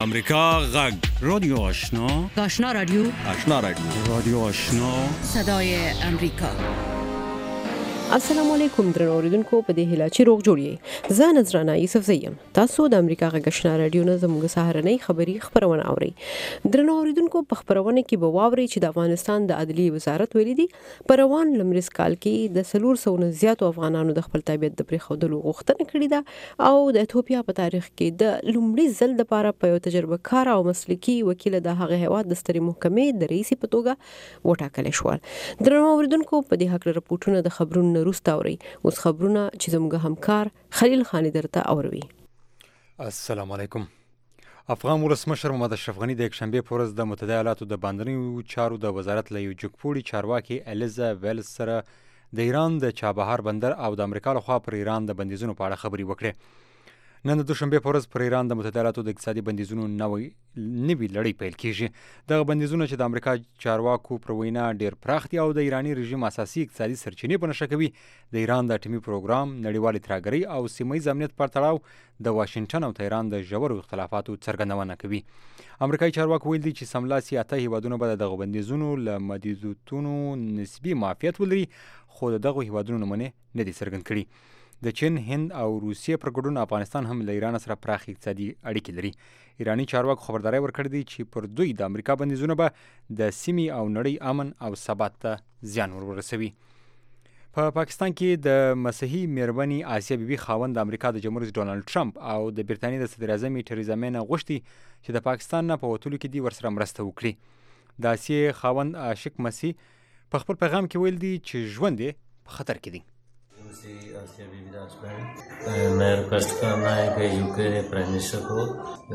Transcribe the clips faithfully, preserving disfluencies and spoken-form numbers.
امریکا غږ رادیو آشنا آشنا رادیو آشنا رادیو رادیو آشنا صدای امریکا. السلام علیکم درنو اوریدونکو، په دې هیله چې روغ جوړ یې. زه نذرانه یوسف زیم. تاسو د امریکا غږ آشنا رادیو نه زموږ سهارنۍ خبری خبرونه اورئ. درنو اوریدونکو، په خبرونه کې به واورئ چې د افغانستان د عدلیې وزارت ویلي دي په روان لمریز کال کې د څلور سوه نه زیاتو افغانانو د خپل تابعیت د پرېښودلو غوښتنه کړې ده او د ایتوپیا په تاریخ کې د لومړي ځل لپاره په یو تجربه کار او مسلکي وکیل د هغه هیواد د سترې محکمې د رئیس په توګه وټاکل شو. درنو اوریدونکو، په دې حق رپورټونه د خبرونو روسته اوري. اوس خبرونه چې زموږ همکار خلیل خان درته اوروي. السلام علیکم. افغان ولسمشر محمد اشرف غني د یکشنبه په ورځ د متحده ایالاتو د بهرنیو چارو د وزارت له یو جګپوړي چارواکي الیزا ویلز سره د ایران د چابهار بندر او د امریکا لخوا پر ایران د بندیزونو په اړه خبرې وکړې. نن د دوشنبه په ورځ پر ایران د متحده ایالاتو د اقتصادي بندیزونو نوې نوې لړۍ پیل کیږي. دغه بندیزونه چې د امریکا چارواکو پر وینا ډیر پراخ دي او د ایراني رژیم اساسي اقتصادي سرچینې په نښه کوي، د ایران د اټومي پروګرام، نړیوال ترهګرۍ او سیمه ییز امنیت پر تړاو د واشنگټن او تهران د ژورو اختلافاتو څرګندونه کوي. امریکایي چارواکو ویل دي چې سملاسي اته هیوادونه به دغه بندیزونو له محدودیتونو نسبي معافیت ولري، خو دغه هیوادونو نمونه نه دي څرګند کړي. د چین، هند او روسیې پر ګډون افغانستان هم له ایران سره پراخ اقتصادي اړیکې لري. ایراني چارواکو خبرداری ورکړې دي چې پر دوی د امریکا بندیزونه به د سیمې او نړۍ امن او ثبات ته زیان ورسوي. په پا پاکستان کې د مسیحي میرمنې آسیا بیبي خاوند د امریکا د جمهور رئیس ډونالد ټرمپ او د برتانیې د صدر اعظم تریزا مې نه غوښتي چې د پاکستان نه په وتلو کې دي ورسره مرسته وکړي. د آسیا خاوند عاشق مسیح په خپل پیغام کې ویل دي چې ژوند یې په خطر کې دی. मैं रिक्वेस्ट करना है कि यूके प्राइम मिनिस्टर को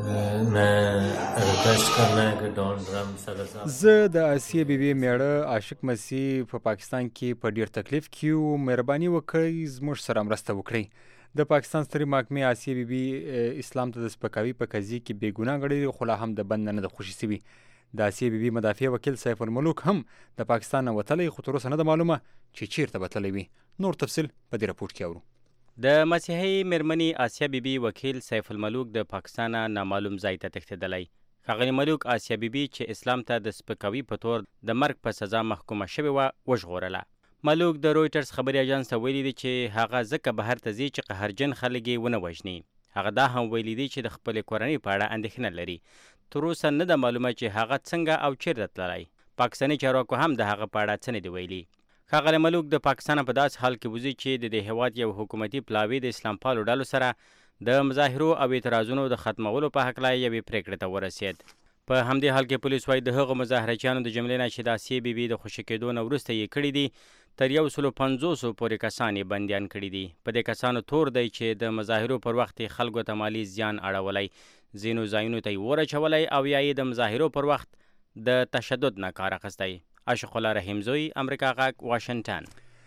मैं रिक्वेस्ट करना है कि Donald Trump صدر صاحب زه د آسیا بیبي میړه عاشق مسیح په پاکستان کې په ډیر تکلیف کې او مهرباني وکړئ زموږ سره مرسته وکړئ. د پاکستان سترې محکمې آسیا بیبي اسلام ته د سپکاوي په قضیه کې بې ګناه ګڼي، خو لا هم د بند نه ده خوشي شوي. د آسیا بیبي مدافع وکیل سیف الملوک هم د پاکستان نه وتلی، خو تر اوسه نه ده معلومه چې چیرته به تللی وي. نور تفصیل په دې راپورټ کې اورو. د مسیحي میرمنې آسیا بیبي وکیل سیف الملوک د پاکستان نامعلوم ځای ته تښتېدلی. ښاغلي ملوک آسیا بیبي چې اسلام ته د سپکاوي په تور د مرګ په سزا محکومه شوې وه وژغورله. ملوک د رویټرز خبري اژانس ته ویلي دي چې هغه ځکه بهر ته ځي چې قهرجن خلک یې ونه وژني. هغه دا هم ویلي دي چې د خپلې کورنۍ په اړه اندېښنه لري. تر اوسه نه ده معلومه چې هغه څنګه او چیرته تللی. پاکستاني چارواکو هم د هغه په اړه څه نه دي ویلي. ښاغلی ملوک د پاکستان په داسې حال کې وځي چې د دې هیواد یو حکومتي پلاوي د اسلام پالو ډلو سره د مظاهرو او اعتراضونو د ختمولو په هکله یوې پرېکړې ته ورسېد. په همدې حال کې پولیس وایي د هغو مظاهرچیانو د جملې نه چې د آسیا بیبي د خوشي کېدو نه وروسته یې کړي دي تر یو سلو پنځوسو پورې کسان یې بندیان کړي دي. په دې کسانو تور دی چې د مظاهرو پر وخت یې خلکو ته مالي زیان اړولی، ځینو ځایونو ته یې اور اچولی او یا یې د مظاهرو پر وخت د تشدد نه کار اخیستی. عاشق الله رحیمزوی، امریکا غږ، واشنگټن.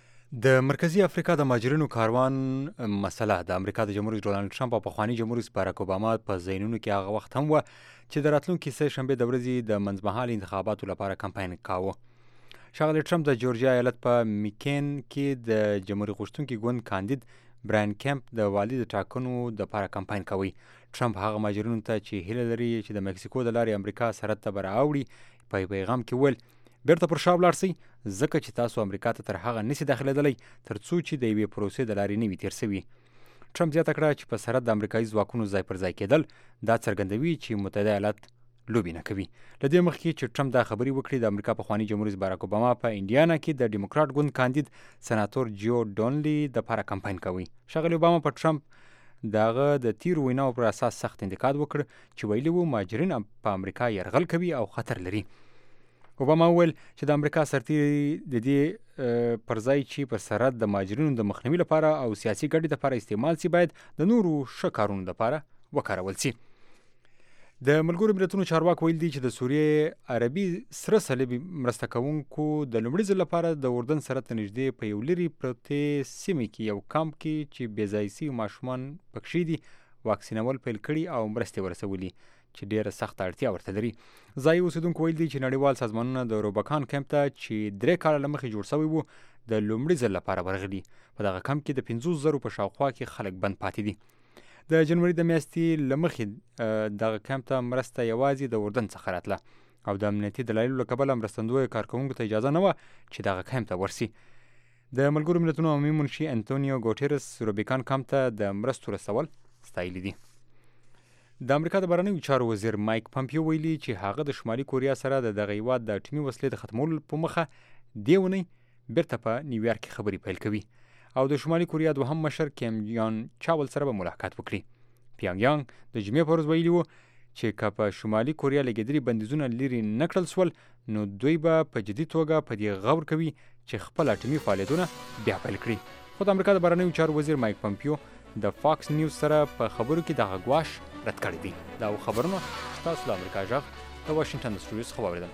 د مرکزی افریقا د مهاجرینو کاروان مسله د امریکا د جمهور رئیس ډونالد ټرمپ او پخواني جمهور رئیس باراک اوباما په ذهنونو کې هغه وخت هم وه چې د راتلونکي سه شنبې د ورځې د منځمهالو انتخاباتو لپاره کمپاین کاوه. ښاغلی ټرمپ د جورجیا ایالت په میکین کې د جمهوریت غوښتونکي ګوند کاندید براین کیمپ د والي د ټاکنو دپاره کمپاین کوي. ټرمپ هغه مهاجرینو ته چې هیله لري چې د مکسیکو د لارې امریکا سرحد ته به راوړي په پیغام کې ویل بیرته پر شا ولاړ سئ، ځکه چې تاسو امریکا ته تر هغه نسي داخلېدلی تر څو چې د یوې پروسې د لارې نه وي تېر سوي. ټرمپ زیاته کړه چې په سرحد د امریکایي ځواکونو ځای پر ځای کېدل دا څرګندوي چې متحده ایالات لوبې نه کوي. له دې مخکې چې ټرمپ دا خبرې وکړي، د امریکا پخواني جمهور رئیس باراک اوباما په انډیانا کې د ډیموکراټ ګوند کاندید سناتور جیو ډونلي دپاره کمپاین کوي. ښاغلي اوباما په ټرمپ د هغه د تیرو ویناو پر اساس سخت انتقاد وکړ چې ویلي وو مهاجرین په امریکا یرغل کوي او خطر لري. اوباما وویل چې د امریکا سرتیري د دې پر ځای چې پر سرحد د مهاجرینو د مخنیوي لپاره او سیاسي ګټې لپاره استعمال سي، باید د نورو ښه کارونو لپاره وکارول سي. د ملګرو ملتونو چارواکو ویل دي چې د سوریې عربي سره صلیبي مرسته کوونکو د لومړي ځل لپاره د اردن سرحد ته نږدې په یو لرې پرتې سیمې کې یو کامپ کې چې بې ځایه سوي ماشومان پکښې دي واکسینول پیل کړي او مرستې ورسولي چې ډیره سخته اړتیا ورته لري. ځایي اوسیدونکو ویل دي چې نړیوال سازمانونه د روبکان کمپ ته چې درې کاله له مخکې جوړ شوی وو د لومړي ځل لپاره ورغلي. په دغه کمپ کې د پنځوس زرو په شاوخوا کې خلک بند پاتې دي. د جنوري د میاشتې له مخې دغه کمپ ته مرسته یوازې د اردن څخه راتله او د امنیتي دلایلو له کبله مرستندویو کارکوونکو ته اجازه نه وه چې دغه کمپ ته ورسي. د ملګرو ملتونو عمومي منشي انټونیو ګوټیرس روبیکان کمپ ته د مرستو رسول ستایلي دي. د امریکا د بهرنیو چارو وزیر مایک پمپیو ویلي چې هغه د شمالي کوریا سره د دغه هیواد د اټومي وسلې د ختمولو په مخه دې اونۍ بیرته په نیویارک کې خبرې پیل کوي او د شمالي کوریا دوهم مشر کیم یان چاول سره به ملاقات وکړي. پیانګ یانګ د جمعې په ورځ ویلي وو چې که په شمالي کوریا لګېدلي بندیزونه لرې نه کړل سول نو دوی به په جدي توګه په دې غور کوي چې خپل اټومي فعالیتونه بیا پیل کړي. خو د امریکا د بهرنیو چارو وزیر مایک پمپیو د فاکس نیوز سره په خبرو کې دغه ګواښ رد کړی دی. دا خبرونه تاسو له امریکا غږ د واشنګټن د سټوډیو څخه واورېدل.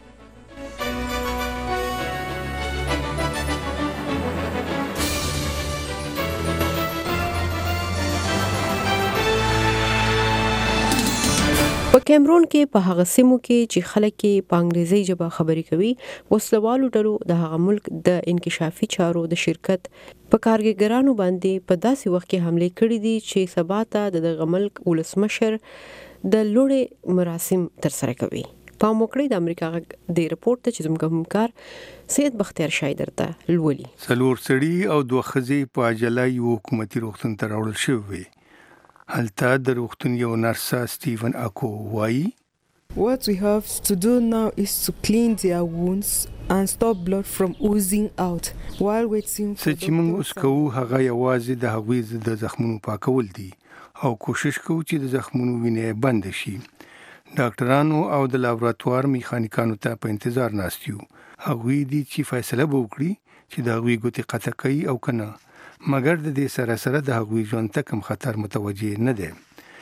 په کیمرون کې په هغه سیمو کې چې خلک یې په انګریزي ژبه خبرې کوي وسلوالو ډلو د هغه ملک د انکشافي چارو د شرکت په کارګرانو باندې په داسې وخت کې حمله کړې دي چې سبا ته د دغه ملک ولسمشر د لوړې مراسم ترسره کوي. پام وکړئ د امریکا د رپورټ ته چې زموږ همکار سید بختیار شاه درته لولي. څلور سړي او دوه ښځې په عجله یو حکومتي روغتون ته راوړل شوي. هلته د روغتون یو نرسه سټیفن اکو وایي What we have to do now is to clean their wounds and stop blood from oozing out while waiting for څه چې موږ اوس کوو هغه یوازې د هغوی د زخمونو پاکول دي او کوشش کوو چې د زخمونو وینې بند شي. ډاکټرانو او د لابراتوار میخانیکانو ته په انتظار ناست یو. هغوی دي چې فیصله وکړي چې د هغوی ګوتې قطع کوي او کنه، مګر د دې سره سره د هغوی ژوند ته کوم خطر متوجه نه دی.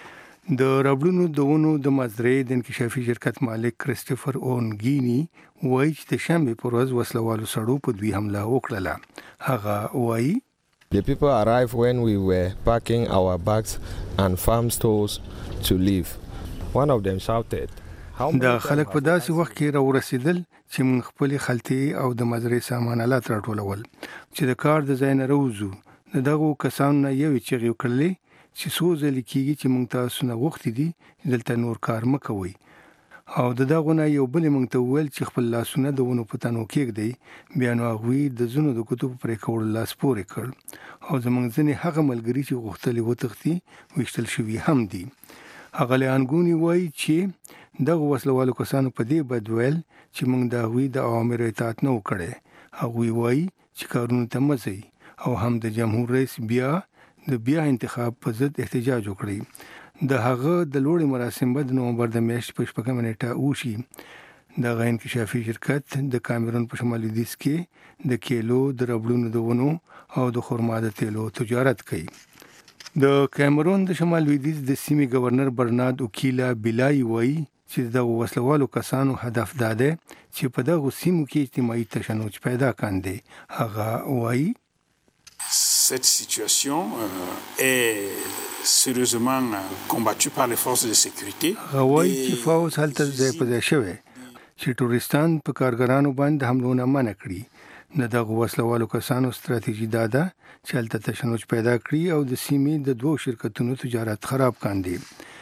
د ربړونو د ونو د مزرعې د انکشافي شرکت مالک کریسټوفر اونګینی وایي چې د شنبې په ورځ وسلوالو سړو په دوی حمله وکړله. هغه وایي The people arrived when we were packing our bags and farm stores to leave. One of them shouted, دا خلک په داسې وخت کې راورسېدل چې موږ خپل خلطې او د مزرعې سامانالات راټولول چې د کار د ځای نه راوځو. د دغو کسانو نه یوې چغې وکړلې چې څو ځلې کېږي چې موږ تاسو نه غوښتي دي چې دلته نور کار مه کوئ. او د دغو نه یو بل موږ ته وویل چې خپل لاسونه د ونو په تنو کېږدئ. بیا نو هغوی د ځینو د ګوتو په پرې کولو لاس پورې کړ او زموږ ځینې هغه ملګري چې غوښتل یې وتښتي ویشتل شوي هم دي. هغه لیانګونی وایي چې دغه وسلوالو کسانو په دې بد ویل چې موږ د هغوی د اوامرو اطاعت نه و کړی. هغوی وایي چې کارونو ته مه ځئ او هم د جمهور رئیس بیا د بیا انتخاب په ضد احتجاج وکړي. د هغه د لوړې مراسم به د نومبر د میاشتې په شپږمه نیټه وشي. دغه انکشافي شرکت د کامرون په شمالي لویدیځ کې د کیلو د ربړونو د ونو او د خرما د تیلو تجارت کوي. د کامرون د شمال لویدیځ د سیمې گورنر برنارد اوکیلا بیلای وایي چې دغه وسلوالو کسانو هدف دا دی چې په دغه سیمو کې اجتماعي تشنج پیدا کاندي. هغه وایي Cette situation euh, est sérieusement combattue par les forces de sécurité. غوای چې فوز هلته ځای په ځای شوی چې ټوریستان په کارګرانو باندې حملونه منع کړي. نه دغه وسلوالو کسانو ستراتیژي دا ده چې هلته تشنج پیدا کړي او د سیمې د دوو شرکتونو تجارت خراب کاندي.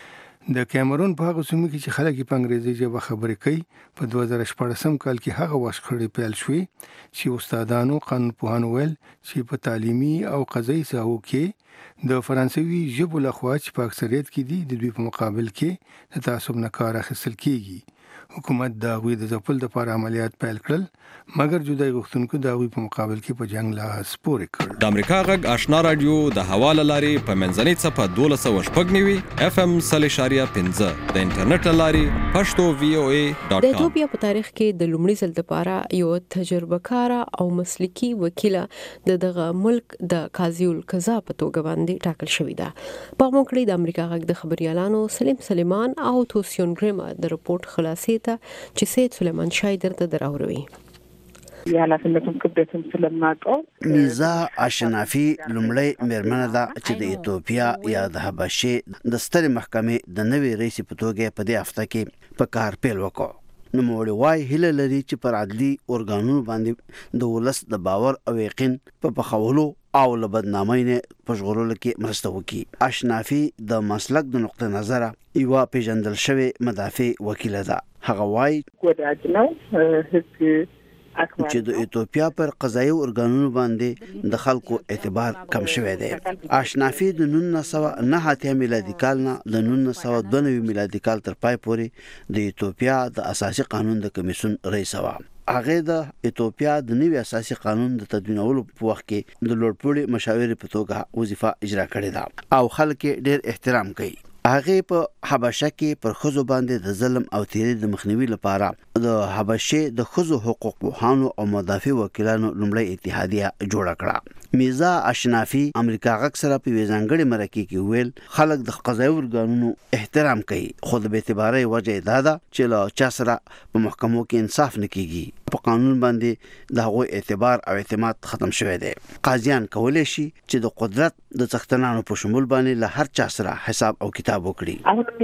د کیمرون په هغه سیمه کې چې خلک په انګریزي ژبه خبرې کوي په دوه زره شپږم کال کې هغه وشخړې پیل شوې چې استادانو قانون پوهانو ویل چې په تعلیمي او قضایي ساحو کې د فرانسوي ژبو لخوا چې په اکثریت کې دي د دوی په مقابل کې د تعصب نه کار اخیستل کیږي. حکومت د هغوی د ځپل لپاره عملیات پیل کړل مګر جدای غوښتونکو د هغوی په مقابل کې په جنگ لاس پورې کړ. د امریکا غږ آشنا رادیو د حواله لارې په منځنۍ څپه دولس سوه شپږ نوي اف ام صلی اشاریه پنځه د انټرنیټ لارې پښتو وی او ای ډاټ کام. د ایتوپیا په تاریخ کې د لومړي ځل لپاره یو تجربه کار او مسلکي وکیل د دغه ملک د قاضي القضا په توګه باندې ټاکل شوی ده. په موکړی د امریکا غږ د خبريالانو سلیم سلیمان او توسیون ګریم د رپورت خلاصې ته چې سید سلیمان شاه درته دراوروي. የኃላፊነቱን ክብደትም ስለማውቀው ሚዛ አሸናፊ لومړی مېرمنه ده چې د ایتوپیا یا د حبشې د سترې محکمې د نوې رئیس په توګه په دې هفته کې په کار پیل وکړ. نوموړی وایي هیله لري چې پر عدلي ارګانونو باندې د ولس د باور او یقین په پخولو او له بدنامۍ نه په ژغورلو کې مرسته وکړي. اشنافي د مسلک د نقطه نظره یوه پیژندل شوې مدافع وکیله ده. هغه وایي چې د ایتوپیا پر قضایي ارګانونو باندې د خلکو اعتبار کم شوی دی. اشنافي د نولس سوه نهه اتیا میلادي کال نه د نولس سوه دوه نوي میلادي کال تر پای پورې د ایتوپیا د اساسي قانون د کمیسیون رئیس وه. هغه د ایتوپیا د نوي اساسي قانون د تدوینولو په وخت کې د لوړپوړي مشاورې په توګه وظیفه اجرا کړې ده او خلک ډېر احترام کوي. هغه په حبشه کې پر ښځو باندې د ظلم او تیري د مخنیوي لپاره د حبشې د ښځو حقوق پوهانو او مدافع وکیلانو لومړی اتحادیه جوړه کړه. میرزا اشنافي امریکا غږ سره په یوې ځانګړې مرکې کې ویل خلک د قضایي ارګانونو احترام کوي خو د بې اعتبارۍ وجه دا ده چې له چا سره په محکمو کې انصاف نه کیږي. په قانون باندې د هغوی اعتبار او اعتماد ختم شوی دی. قاضیان کولی شي چې د قدرت د څښتنانو په شمول باندې له هر چا سره حساب او کتاب وکړي.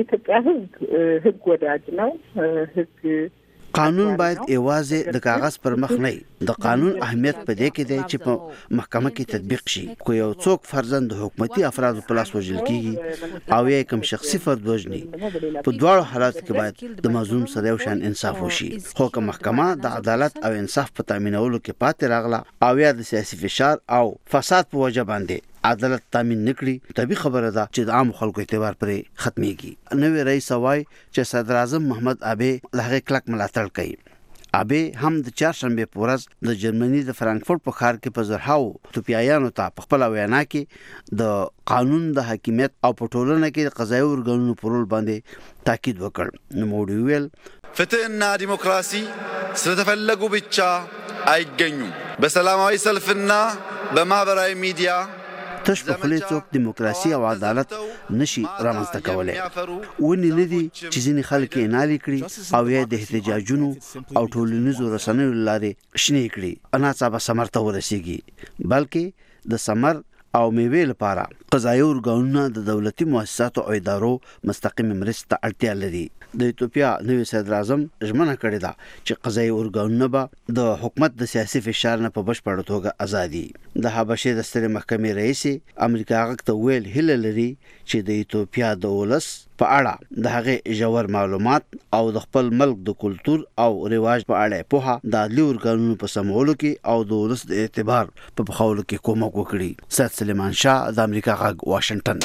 قانون باید یوازې د کاغذ پر مخ نه وي. د قانون اهمیت په دې کې دی چې په محکمه کې تطبیق شي. کو یو څوک فرضاً د حکومتي افرادو په لاس وژل کیږي او یا کوم شخصي فرد وژني، په دواړو حالاتو کې باید د مظلوم سره یو شان انصاف وشي. خو که محکمه د عدالت او انصاف په تامینولو کې پاتې راغله او یا د سیاسي فشار او فساد په وجه باندې عدالت تامین نکړي، طبيعي خبره ده چې د عام خلکو اعتبار پرې ختميږي. نوې رئیس وای چې صدر اعظم محمد ابي لغه کلک ملاتړ کوي. ابي هم د چهارشنبه په ورځ د جرمني د فرانکفورت په ښار کې په زرهاو توپیایانو ته په خپل وینا کې د قانون د حاکمیت او په ټولنه کې د قضایي ارګانونو پر رول باندې تاکید وکړ. نوموړي ویل ፍትህና ዲሞክራሲ ስለተፈለጉ ብቻ አይገኙም። በሰላማዊ ሰልፍና በማህበራዊ ሚዲያ تش په خلی څوک دیموکراسي او عدالت نشي رامنځته کولای. ونی ندي چې ځینې خلک یې نالي کړي او یا د احتجاجونو او ټولنیزو رسنیو لارې شنې کړي. ناڅاپه ثمر ته ورسیږي، بلکې د ثمر او میوې لپاره قضایي ارګانونه د دولتي مؤسساتو او ادارو مستقیم مرسته ته اړتیا لري. د ایتوپیا نوی صدر اعظم ژمنه کړې ده چې قضایي ارګانونه به د حکومت د سیاسي فشار نه په بشپړه توګه ازادي. د حبشې د سترې محکمې رئیس امریکا غږ ته ویل هیله لري چې د ایتوپیا د ولس په اړه د هغې ژور معلومات او د خپل ملک د کلتور او رواج په اړه پوهه د عدلي ارګانونو په سمولو کې او د ولس د اعتبار په پخولو کې کومک وکړي. سید سلیمان شاه، د امریکا غږ، واشنگټن.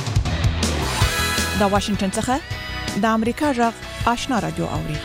د واشنگټن څخه د امریکا غږ آشنا رادیو اوري.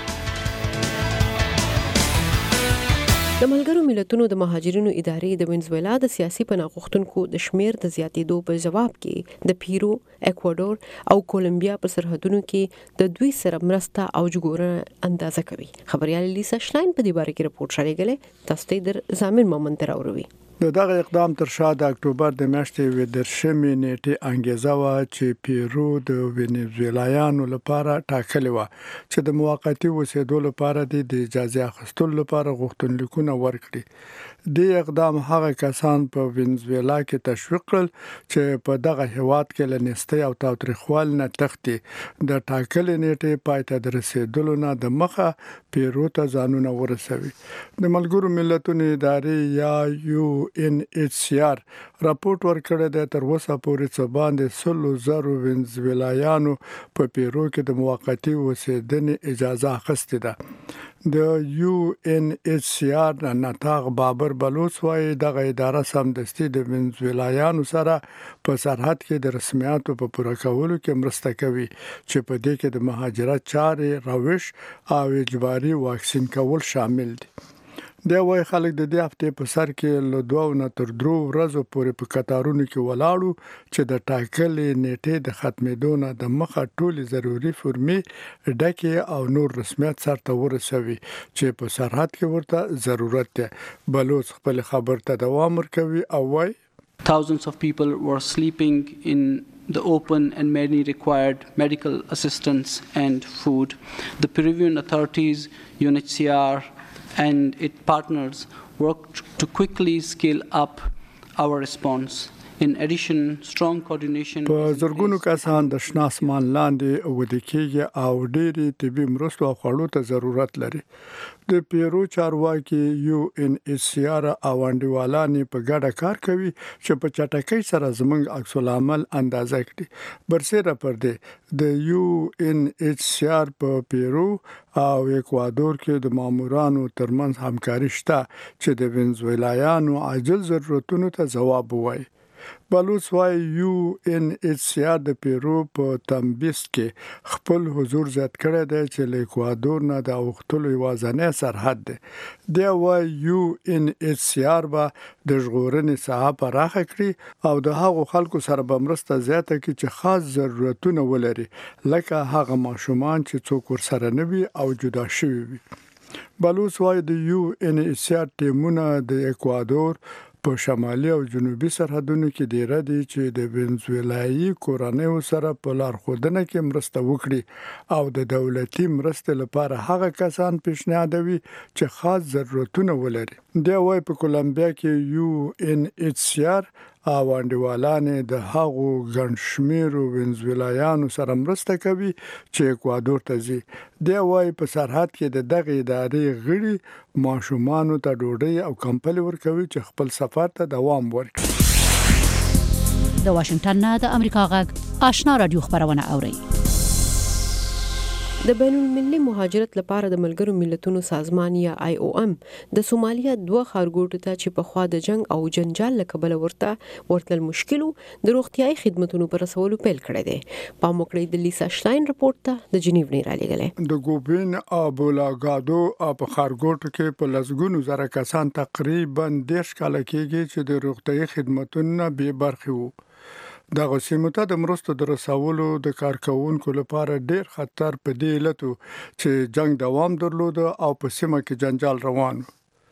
د ملګرو ملتونو د مهاجرینو ادارې د وینزویلا د سیاسي پناه غوښتونکو د شمیر د زیاتېدو په جواب کې د پیرو، اکوادور او کولمبیا په سرحدونو کې د دوی سره مرسته او ژغورنه اندازه کوي. خبريال لیسا شلاین په دې باره کې رپورټ شریکوي. تاسو ته در زامن مومن تراوروي. د دغه اقدام تر شا د اکتوبر د میاشتې و درشمې نیټه انګیزه وا چې پیرو د وینزویلایانو لپاره ټاکلې و چې د موقتی اوسېدو لپاره د اجازه اخیستلو لپاره غوښتنلیکونه ورکړي. د اقدام هغه کسان په وینزویلا کې تشویق کړل چې په دغه هیواد کې لنیستي او تاوتریخوال نه تختی د ټاکلې نیټه پای ته رسیدلو نه د مخه پیرو ته ځانونه ورسوي. د ملګرو ملتونو ادارې یا یو ان ایچ سی آر راپورټ ورکړی دی تر اوسه پورې څه باندې سلو زرو وینزویلایانو په پیرو کې د موقتی اوسېدنې اجازه اخیستې ده. د یو ان ایچ سی آر نتاغ بابر بلوچ وايي دغه اداره سمدستي د وینزویلایانو سره په سرحد کې د رسمیاتو په پوره کولو کې مرسته کوي چې په دې کې د مهاجرت چارې، روش او اجباري واکسین کول شامل دي. دا وای خلک د دې هفته په سر کې له دوه نه تر درو ورځې پورې په قطارونو کې ولاړو چې د ټاکلې نیټې د ختمېدو نه د مخه ټولې ضروري فرمې ډکې او نور رسمیت سرته ورسوي چې په سرحد کې ورته ضرورت دی. بلوچ خپل خبر ته دوام ورکوي او وای Thousands of people were sleeping in the open and many required medical assistance and food. The Peruvian authorities, U N H C R and its partners worked to quickly scale up our response In addition, strong coordination په زرګونو کسان د شنه اسمان لاندې ودې کېږي او ډېری طبي مرستو او خوړو ته ضرورت لري. د پیرو چارواکي یو ان ایچ سی آر او انډیوالانې په ګډه کار کوي چې په چټکۍ سره زموږ عکس العمل اندازه کړي. برسېره پر دې د یو ان ایچ سی آر په پیرو او اکوادور کې د مامورانو ترمنځ همکاري شته چې د وینزویلایانو عاجل ضرورتونو ته ځواب ووایي. بلوچ وايي یو ان ایچ سی آر د پیرو په تمبیس کې خپل حضور زیات کړی دی چې له اکوادور نه د اوختلو یوازینی سرحد دی. دی وايي یو ان ایچ سی آر به د ژغورنې ساحه پراخه کړي او د هغو خلکو سره به مرسته زیاته کړي چې خاص ضرورتونه ولري لکه هغه ماشومان چې څوک ورسره نه وي او جدا شوي وي. بلوچ وايي د یو ان ایچ سی آر ټیمونه د اکوادور په شمالي او جنوبي سرحدونو کې ډیره دي چې د وینزویلایي کورنیو سره په لارښودنه کې مرسته وکړي او د دولتي مرستې لپاره هغه کسان پیشنهادوي چې خاص ضرورتونه ولري. دی وايي په کولمبیا کې یو ان ایچ سی آر او انډیوالانې د هغو ګڼ شمېرو وینزویلایانو سره مرسته کوي چې اکوادور ته ځي. دی وايي په سرحد کې د دغه ادارې غړي ماشومانو ته ډوډۍ او کمپلې ورکوي چې خپل سفر ته دوام ورکړي. د واشنگټن نه د امریکا غږ آشنا رادیو خبرونه اوري. د بین المللي مهاجرت لپاره د ملګرو ملتونو سازمان یا آی او ام د سومالیا دوه ښارګوټو ته چې په خوا د جنگ او جنجال له کبله ورته ورتل مشکلو د روغتيایي خدماتونو پر رسولو پیل کړی دی. په موکړې د لیسا شلاین رپورت ته د جنیو نه را لګلې. د ګوبین او بولاګادو په ښارګوټو کې په لسګونو زره کسان تقریبا دیش کال کېږي چې د روغتيایي خدماتونو به برخه وو. دغه سیمو ته د مرستو د رسولو د کارکونکو لپاره ډیر خطر په دی علتو چې جنگ دوام درلود او په سیمه کې جنجال روان.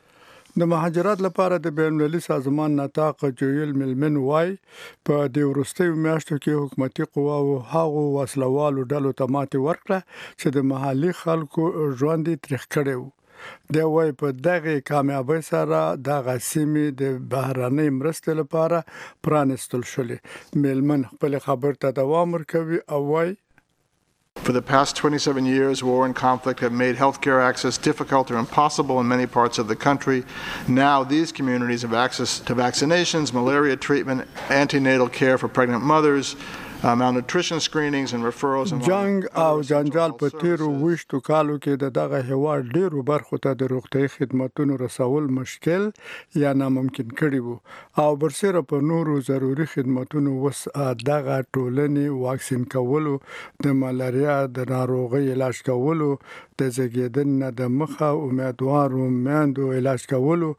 د مهاجرت لپاره د بین المللي سازمان نطاق جویل ملمن وای په د ورستیو میاشتو کې حکومتي قواو هغو وسلوالو ډلو ته ماتې ورکړه چې د محلي خلکو ژوند تریخ کړي وو. دی وايي په دغه کامیابی سره د غسیمې د بهراني مرستې لپاره پرانستل شولې. ملمن خپل خبر ته دوام ورکوي او وايي For the past twenty-seven years, war and conflict have made healthcare access difficult or impossible in many parts of the country. Now these communities have access to vaccinations, malaria treatment, antenatal care for pregnant mothers, Uh, malnutrition screenings and referrals and جنگ او جنجال په تیرو وشتو کالو کې د دغه هیواد ډیرو برخو ته د روغتي خدماتونو رسول مشکل یا ناممکن کړي وو او برسره په نورو ضروري خدماتونو وس دغه ټولنې واکسین کولو د ملاریا د ناروغي علاج کولو د زګیدنه د مخه امیدوارو میندو علاج کولو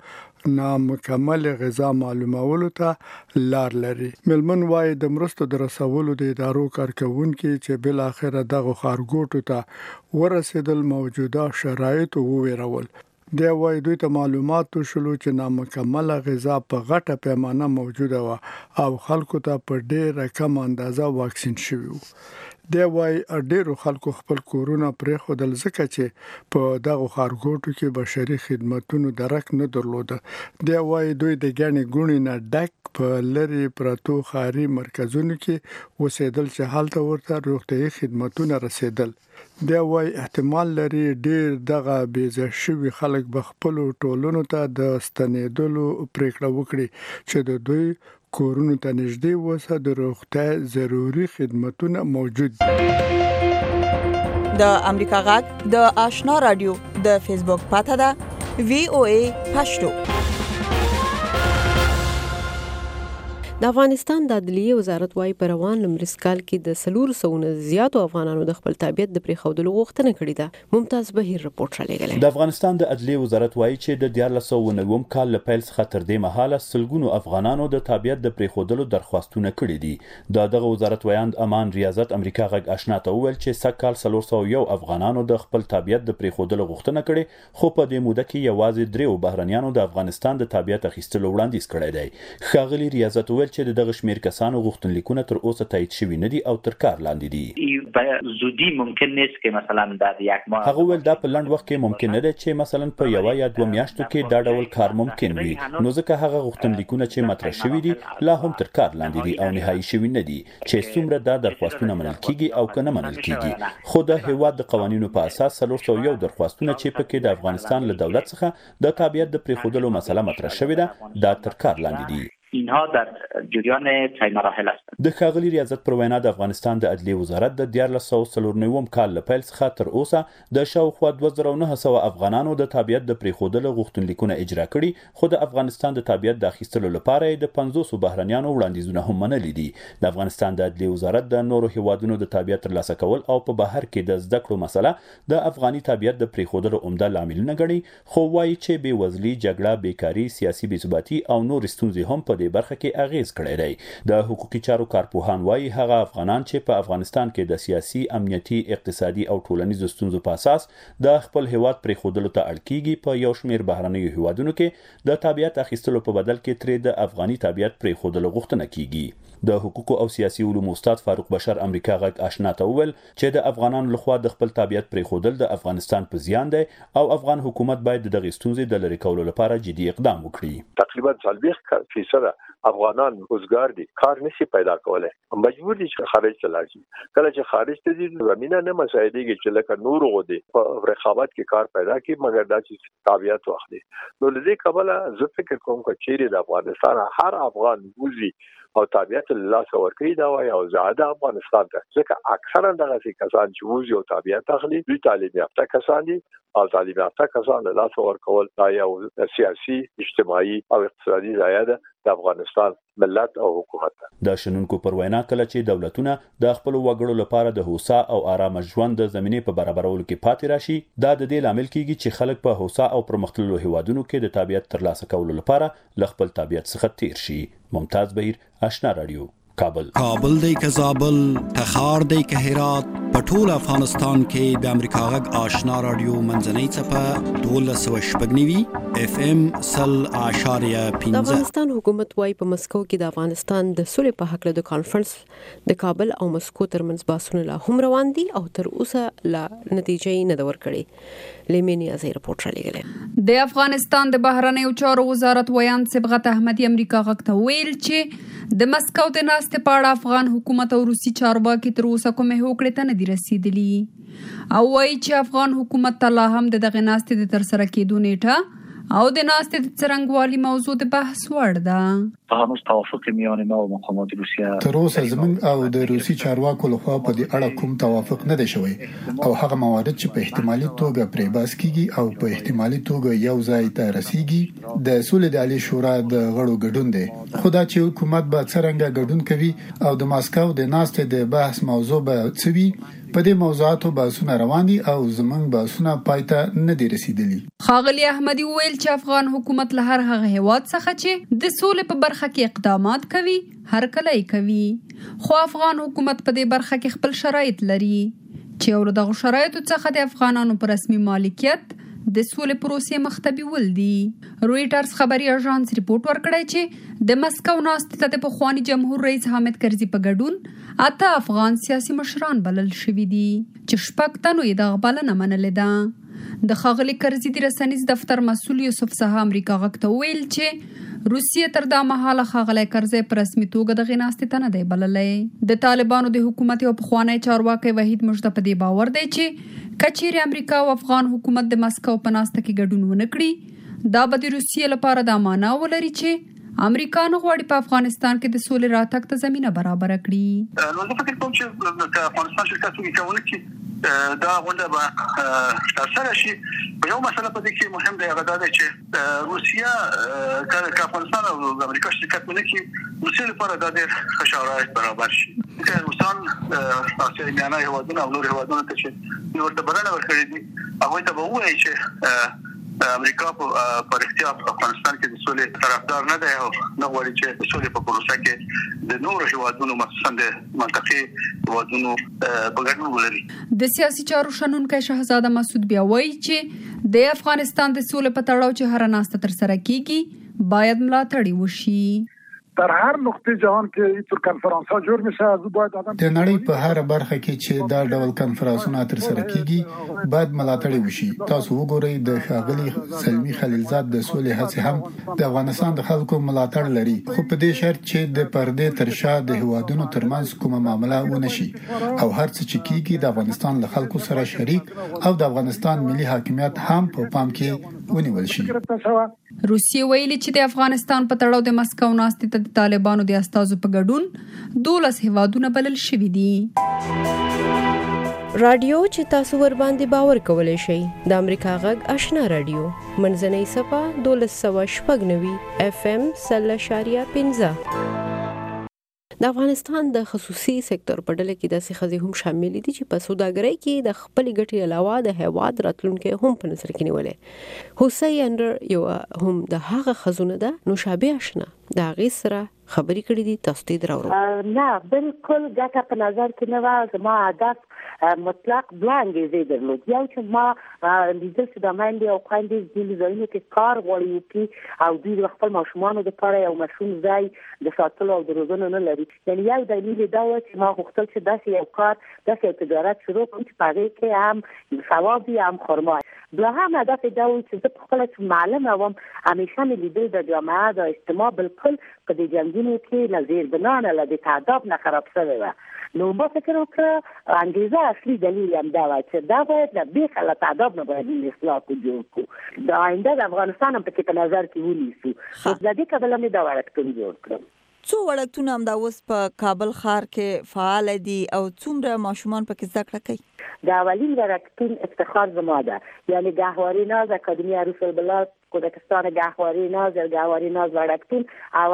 نامکمل غذا معلومولو ته لار لري. ملمن وايي د مرستو د رسولو د ادارو کارکونکو چې بل اخره دغه خارګوټو ته ورسېدل موجوده شرایط وویرول. دی وايي دوی ته معلومات شلو چې نامکمل غذا په غټه پیمانه موجوده و او خلکو ته په ډیره کم اندازه واکسین شوی وو. دی وايي ډیرو خلکو خپل کورونه پرې خودل ځکه چې په دغه خارګوټو کې بشري خدماتونو درک نه درلود. دی وايي دوی د ګڼې ګوڼې نه ډک په لری پرتو خاري مرکزونو کې وسیدل چې حالت ورته روغتيایي خدماتونه رسیدل. دی وايي احتمال لري ډیر دغه بیزه شوی خلک به خپل ټولونو ته د ستنېدلو پریکړه وکړي چې د دوی کورونو ته نږدې وسه د روغتیا ضروري خدماتونه موجود دي. د امریکا غږ د آشنا رادیو د فیسبوک پاته ده وی او ای پښتو. د افغانستان د عدلیه وزارت وايي په روان لمریز کال کې د سلور سوونه زیاتو افغانانو د خپل تابعیت د پریښودلو غوښتنه کړې ده. ممتاز بهیر رپورټ را لېږلی. د افغانستان د عدلیه وزارت وايي چې د دیارلس سوه نوي کال له پیل څخه تر دې مهاله سلګونو افغانانو د تابعیت د پریښودلو درخواستونه کړي دي. د دغه وزارت ویاند امان ریاضت امریکا غږ آشنا ته وویل چې سږ کال څلور سوه یو افغانانو د خپل تابعیت د پریښودلو غوښتنه کړې، خو په دې موده کې یوازې دریو بهرنیانو د افغانستان د تابعیت اخیستلو وړاندیز کړی دی. ښاغلي ریاضت وویل وویل چې دغه شمیر کسانو غوښتنلیکونه تر اوسه تایید شوي نه دي او تر کار لاندې دي. زودی ممکن نیست که مثلا در یک ماه. هغه ویل دا په لنډ وخت کې ممکن نه دی چې مثلا په یو یا دوه میاشتو کې دا ډول کار ممکن وي، نو ځکه هغه غوښتنلیکونه چې مطرح شوي دي لا هم تر کار لاندې دي او نهایي شوي نه دي چې څومره دا درخواستونه منل کیږي او که نه منل کیږي. خو د هیواد د قوانینو په اساس څلور سوه یو درخواستونه چې پکې د افغانستان له دولت څخه د تابعیت د پریښودلو مسله مطرح شوې ده دا تر کار لاندې دي. اینها در جریان طی مراحل هستند. د ښاغلي ریاضت پر وینا د افغانستان د عدلیې وزارت د دیارلس سوه څلور نویم کال له پیل څخه تر اوسه د شاوخوا دوه زره نهه سوه افغانانو د تابعیت د پریښودلو غوښتنلیکونه اجرا کړي، خو د افغانستان د تابعیت د اخیستلو لپاره یې د پنځوسو بهرنیانو وړاندیزونه هم منلي دي. د افغانستان د عدلیې وزارت د نورو هیوادونو د تابعیت ترلاسه کول او په بهر کې د زده کړو مسله د افغاني تابعیت د پریښودلو عمده لاملونه ګڼي، خو وایي چې بېوزلي، جګړه، بیکاري، سیاسي بېثباتي او نورې ستونزې هم په دې برخه کې اغېز کړی دی. د حقوقي چارو کارپوهان وایي هغه افغانان چې په افغانستان کې د سیاسي، امنیتي، اقتصادي او ټولنیزو ستونزو په اساس د خپل هیواد پریښودلو ته اړ کیږي، په یو شمېر بهرنیو هیوادونو کې د تابعیت اخیستلو په بدل کې ترې د افغاني تابعیت پریښودلو غوښتنه کیږي. د حقوقو او سیاسي علومو استاد فاروق بشر امریکا غږ آشنا ته وویل چې د افغانانو لخوا د خپل تابعیت پریښودل د افغانستان په زیان دی او افغان حکومت باید د دغې ستونزې د لرې کولو لپاره جدي اقدام وکړي. تقریبا څلوېښت فیصده افغانان روزګار دي، کار نشي پیدا کولای، مجبور دي چې خارج ته لاړ شي. کله چې خارج ته ځي زمينه نه مساعدېږي چې لکه نور غوډي په رقابت کې کار پیدا کړي، مګر دا چې تابعیت واخلي. نو لدې کبله زه فکر کوم چې چیرې د افغانستان هر افغان وزي او تابعیت الله څور کوي دا وایي او زیاده افغانستان ته، ځکه اکثرا دغه کسان چې وزي او تابعیت اخلي دوی تعلیم یافته کسان دي او تعلیم یافته کسان له لاس ورکول دا یو سیاسي، اجتماعي او اقتصادي ضایعه ده د افغانستان ملت او حکومت. د شنونکو پر وینا کله چې دولتونه د خپل وګړو لپاره د هوسا او آرام ژوند د زمینې په برابرولو کې پاتې راشي، دا د دې لامل کیږي چې خلک په هوسا او پرمختللو هیوادونو کې د تابعیت ترلاسه کولو لپاره له خپل تابعیت څخه تیر شي. ممتاز بهیر، آشنا رادیو، کابل. کابل دی که زابل، تخار دی که هرات، په ټول افغانستان کې د امریکا غږ آشنا رادیو منځنۍ څپه دولس سوه شپږ نوي اف ام سل اعشاریه پنځه. د افغانستان حکومت وايي په مسکو کې د افغانستان د سولې په حق له د کانفرنس د کابل او مسکو ترمنځ بحثونه لا هم روان دي او تر اوسه لا نتیجې نه ده ورکړې. لیمینی ازي رپورټ را لګلې. د افغانستان د بهرنیو چارو وزارت ویان صبغت احمدی امریکا غږ ته ویل چې د مسکو د ناستې په اړه افغان حکومت او روسي چارواکي تر اوسه کومې هوکړې ته نه دي رسیدلي او وایي چې افغان حکومت ته لا هم د دغه ناستې د ترسره کېدو نیټه او د ناستې د څرنګوالي موضوع د بحث وړ ده. هنوز توافق میان ما و مقامات روسیه تر اوسه زموږ او د روسي چارواکو لخوا په دې اړه کوم توافق نه دی شوی او هغه موارد چې په احتمالي توګه پرې بحث کیږي او په احتمالي توګه یو ځای ته رسیږي د سولې د عالی شورا د غړو ګډون دی. خدا چې حکومت به څرنګه ګډون کوي او د ماسکو د ناستې د بحث موضوع به څه وي، په دې موضوعاتو بحثونه روان دي او زموږ بحثونه پای ته نه دي رسیدلي. ښاغلي احمدي وویل چې افغان حکومت له هر هغه هیواد څخه چې د سولې په برخه کې اقدامات کوي هر کله یې کوي، خو افغان حکومت په دې برخه کې خپل شرایط لري چې یو له دغو شرایطو څخه د افغانانو په رسمي مالکیت د سولې پروسې مخته بیول دي. رویټرز خبري اژانس ریپورت ورکړی چې د مسکو ناستې ته د پخواني جمهور رئیس حامد کرزي په ګډون اته افغان سیاسي مشران بلل شوي دي چې شپږ تنو یې دغه بلنه منلې ده. د ښاغلي کرزي د رسنیز دفتر مسؤل یوسف سها امریکا غږ ته ویل چې روسیه تر دا مهاله ښاغلی کرزي په رسمي توګه دغې ناستې ته نه دی بللی. د طالبانو د حکومت یو پخوانی چارواکی وحید مجده په دې باور دی چې کچېرې امریکا او افغان حکومت د مسکو په ناسته کې ګډون ونه کړي، دا به د روسیې لپاره دا معنا ولري چې امریکا نه غواړي په افغانستان کې د سولې راتګ ته زمینه برابره کړي. نو زه فکر کوم چې د افغانستان شرکت وکړي چې دا غونډه به ترسره شي. په یو مسله په دې کې مهم دی هغه دا دی چې روسیه که افغانستان او امریکا شرکت ونه کړي، روسیې لپاره دا ډېر ښه شرایط برابر شي. که روسان اسیایي میانه هېوادونه او نور هېوادونه ته چې دوی ورته بلنه ورکړې دي هغوی ته به ووایي چې امریکا په رښتیا په افغانستان کې د سولې طرفدار نه دی او نه غواړي چې د سولې په پروسه کې د نورو هېوادونو مخصوصا د منطقې هېوادونو په ګډون ولري. د سیاسي چارو شنونکی شهزاده مسعود بیا وایي چې د افغانستان د سولې په تړاو چې هره ناسته ترسره کیږي باید ملاتړ وشي. در هر نقطه جهان که اینطور کنفرانس ها جور میشه از باید آدم د نړۍ په هر برخه کې چې دا ډول کنفرانسونه ترسره کیږي باید ملاتړ وشي. تاسو وګورئ د ښاغلي سلمی خلیلزاد د سولې هڅې هم د افغانستان د خلکو ملاتړ لري، خو په دې شرط چې د پردې تر شا د هوادونو ترمنځ کومه معامله ونه شي او هر څه چې کیږي د افغانستان له خلکو سره شریک او د افغانستان ملي حاکمیت هم په پام کې ونیول شي. روسیې ویلي چې د افغانستان په تړاو د مسکو ناستې ته د طالبانو د استازو په ګډون دولس هیوادونه بلل شوي دي. رادیو چې تاسو ور باندې باور کولای شئ د امریکا غږ آشنا رادیو منځنۍ صفه دولس سوه شپږ نوي اف ام سل اشاریه پنځه. د افغانستان د خصوصي سکتور په ډله کې داسې ښځې هم شامل دي چې په سوداګرۍ کې د خپلې ګټې علاوه د هیواد راتلونکی هم په نظر کې نیولې. هوسۍ انډر یو هم د هغه ښځو نه ده. نوشابه آشنا د هغې سره خبرې کړې دي، تاسو ته درورو. نه بالکل ګټه په نظر کې نه و. زما هدف مطلق دوه انګیزې درلود. یو چې ما لیدل چې د میندې او خویندې ځینې ځایونو کې کار غواړي وکړي او دوی د خپل ماشومانو دپاره یو مشروم ځای د ساتلو او د روزنو نه لري. یعنې یو دلیل دا و چې ما غوښتل چې داسې یو کار داسې یو تجارت شروع کړم چې په هغې کې هم ثواب وي هم خرما. دوهم هدف دا و چې زه پخپله چې معلمه وم همیشه مې لیدل د جامعه د اجتماع بالکل په دې جنګونو کې له زیر بنا نه له د تعداب نه خراب شوې وه. نو ما فکر وکړه انګیزه اصلي دلیل هم دا و چې دا باید له بیخه له تعداب نه باید اصلاح کو جوړ کړو. د آینده د افغانستان هم پکې په نظر کې ونیسو. د دې کبله مې دا وړکتون جوړ کړم. څو وړکتونه هم دا اوس په کابل ښار کې فعال دي او څومره ماشومان پکې زده کړه کوي؟ د اولین وړکتون افتخار زما ده، یعنی گهواری ناز اکادمی عروس البلاد کودکستان گهواری ناز گهواری ناز وړکتون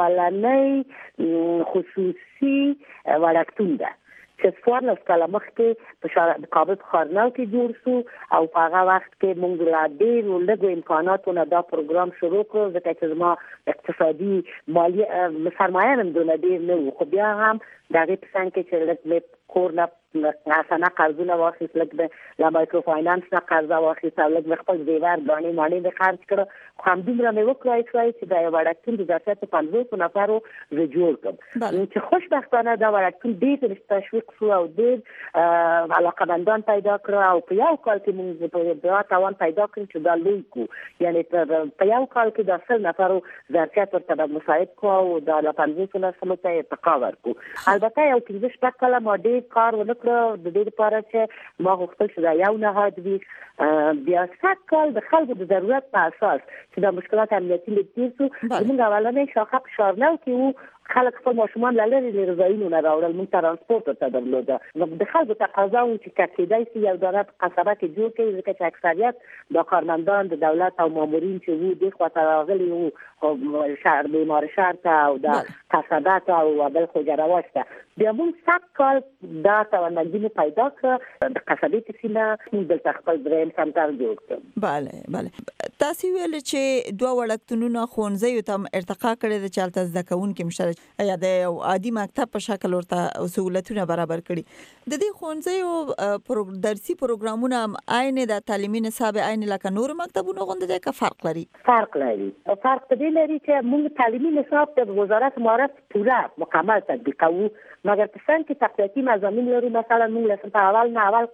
اولنی خصوصي وړکتون ده چې څوارلس کاله مخکې په کابل په ښارنو کې جوړ شو او په هغه وخت کې موږ له ډېرو لږو امکاناتو نه دا پروګرام شروع کړ، ځکه چې زما اقتصادي مالي سرمایه هم دونه ډېر نه و. خو بیا هم د هغې په څنګ کې چې لږ مې کور نه اسانه قرضونه واخیست، لږ د له مایکرو فاینانس نه قرضه واخیست او لږ مې خپل زیور دانې مانې مې خرڅ کړه. خو همدومره مې وکړای شوی چې دا یو وړکتون د ظرفیت پنځوسو نفرو زه جوړ کړم، چې خوشبختانه دا وړکتون ډېر تشویق شو او ډېر علاقهمندان پیدا کړه او په یو کال کې موږ دا توان پیدا کړو چې دا لوی کړو. یعنې په یو کال کې د سل نفرو ظرفیت ورته مساعد کړو او دا له پنځوسو نسلو ته ارتقا ورکړو. البته یو پنځه شپږ کاله ما ډېر کار ونه کړو د دې لپاره چې ما غوښتل چې دا یو نهاد وي. بیا سږ کال د خلکو د ضرورت په اساس چې دا مشکلات امنیتي لږ تېر شو، زموږ اولنۍ شاخه په ښارنو کې وو، خلک خپل ماشومان له لرې لرې ځایونو نه راوړل، موږ ترانسپورټ ورته درلوده. د خلکو تقاضا و چې که کېدای شي یو دانه په قصبه کې جوړ کړي، ځکه چې اکثریت دا کارمندان د دولت او مامورین چې وو دې خواته راغلي وو شهر بیمار شهر ته او د قصبه ته او بل خوجرواش ته. بیا موږ سږ کال دا توانمندي مو پیدا کړه، د قصبې په سیمه موږ دلته خپل دریم سنټر جوړ کړ. بله بله. تاسو ویل چې دوه وړکتونونه ښوونځیو ته ارتقا کړی ده چې هلته زده کوونکي مشترک یا د یو عادي مکتب په شکل ورته سهولتونه برابر کړي. د دې ښوونځیو درسي پروګرامونه هم عین د تعلیمي نصاب عین لکه نور مکتبونو غوندې دی که فرق لري؟ فرق لري. فرق په دې لري چې موږ تعلیمي نصاب د وزارت معرف پوره مکمل تطبیق کوو، مګر په څنګ کې تقویتي مضامین لرو. مثلا موږ له صنف اول نه اول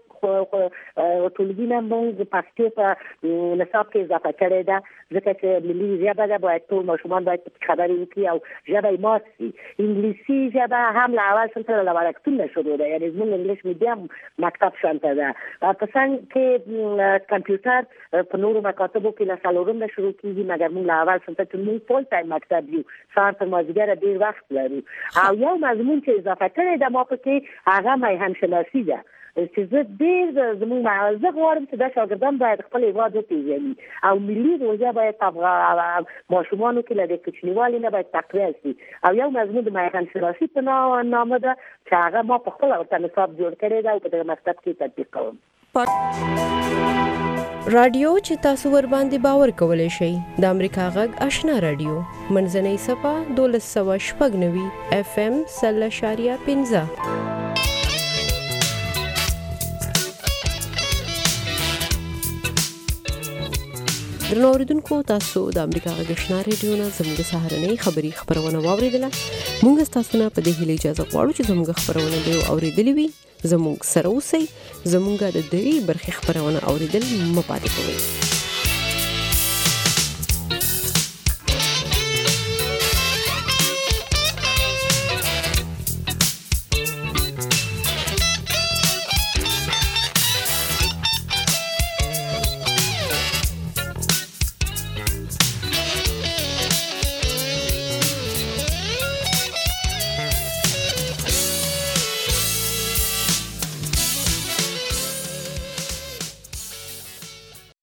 ټولګي نه موږ پښتو په نصاب کې اضافه کړې ده، ځکه چې ملي ژبه ده، باید ټول ماشومان باید خبرې وکړي او ژبه یې مات شي. انګلیسي ژبه هم له اول صنف له وړکتون نه شروع ده، یعنې زموږ انګلیش میډیم مکتب شانته ده. په څنګ کې کمپیوټر په نورو مکاتبو کې له څلورم نه شروع کېږي، مګر موږ له اول صنف کې موږ فول ټایم مکتب یو، سهار تر مازدیګره ډېر وخت لرو. او یو مضمون چې اضافه کړی ده ما پکې هغه میهنشناسي ده، چې زه ډېر زموږ زه غواړم چې دا شاګردان باید خپل هېواد وپېژني او ملي روحیه باید ماشومانو کې له دې کوچنیوالي نه باید تقویه شي. او یو مضمون د میهنشناسي په نامه ده چې هغه ما پخپله ورته نصاب جوړ کړی ده او په دغه مکتب کې تطبیق کوم. رادیو چې تاسو ور باندې باور کولای شئ د امریکا غږ آشنا رادیو منځنۍ صفه دولس سوه شپږ نوي اف ام سل اشاریه پنځه. درنو اوریدونکو تاسو د امریکا غږ آشنا ریډیو نه زموږ سهارنۍ خبری خبرونه واوریدله. مونږ تاسو نه په دې هیله اجازه غواړو چې زموږ خبرونه به اوریدلې وي. زموږ سره اوسئ، زموږ د دې برخې خبرونه اوریدل مو پاتې کوئ.